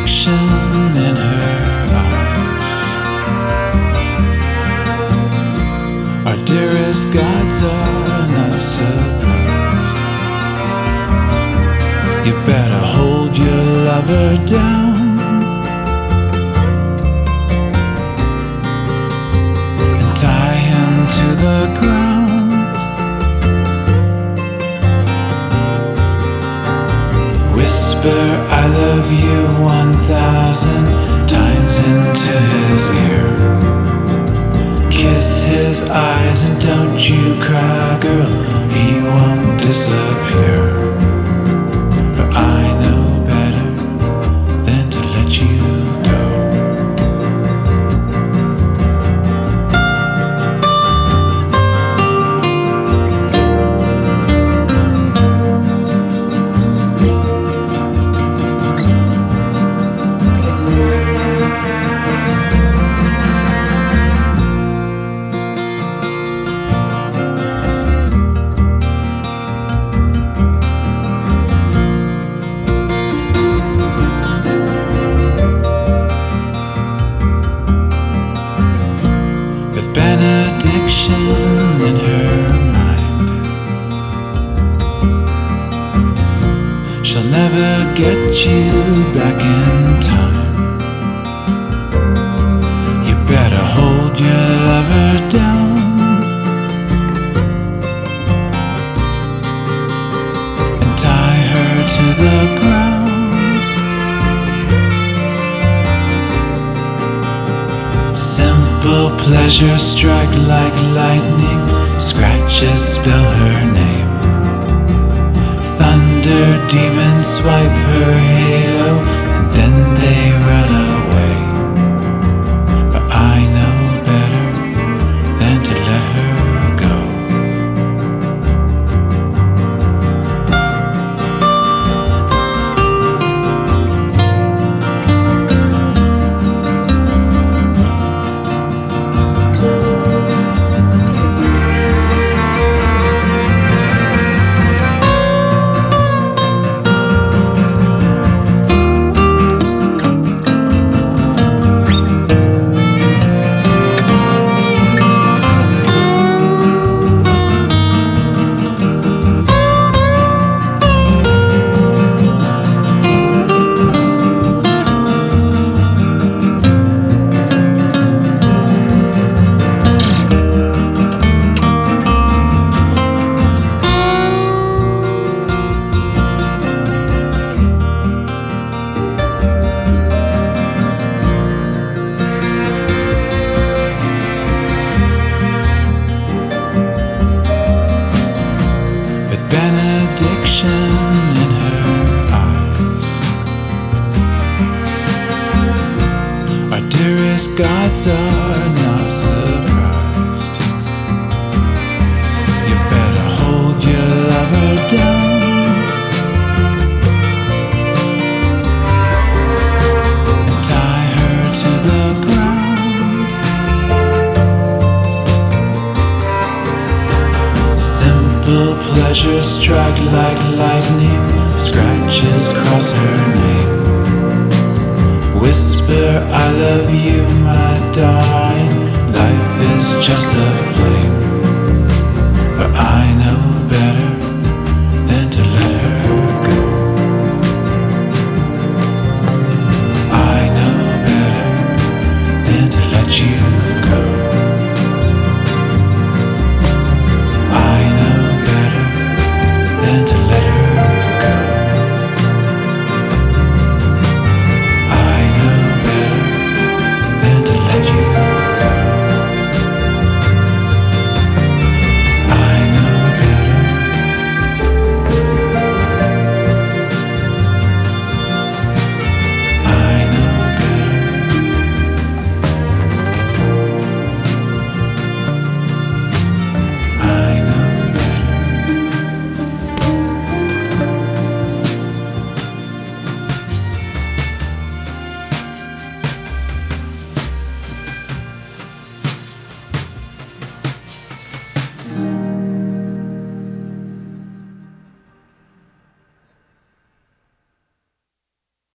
benediction in her eyes. Our dearest gods are not surprised. You better hold your lover down and tie him to the ground. Whisper I love you 1,000 times into his ear. Kiss his eyes and don't you cry, girl, he won't disappear. But I know better than to let you go. Benediction in her mind. She'll never get you back in time. You better hold your lover down and tie her to the ground. Simple pleasure strike like lightning, scratches spell her name. Thunder demons swipe her halo and then they run away. But I know better than to let her go. Benediction in her eyes. Our dearest gods are not surprised. You better hold your lover down and tie her to the ground. Simple pleasure strike like lightning, scratches cross her name. Whisper I love you, my darling, life is just a flame.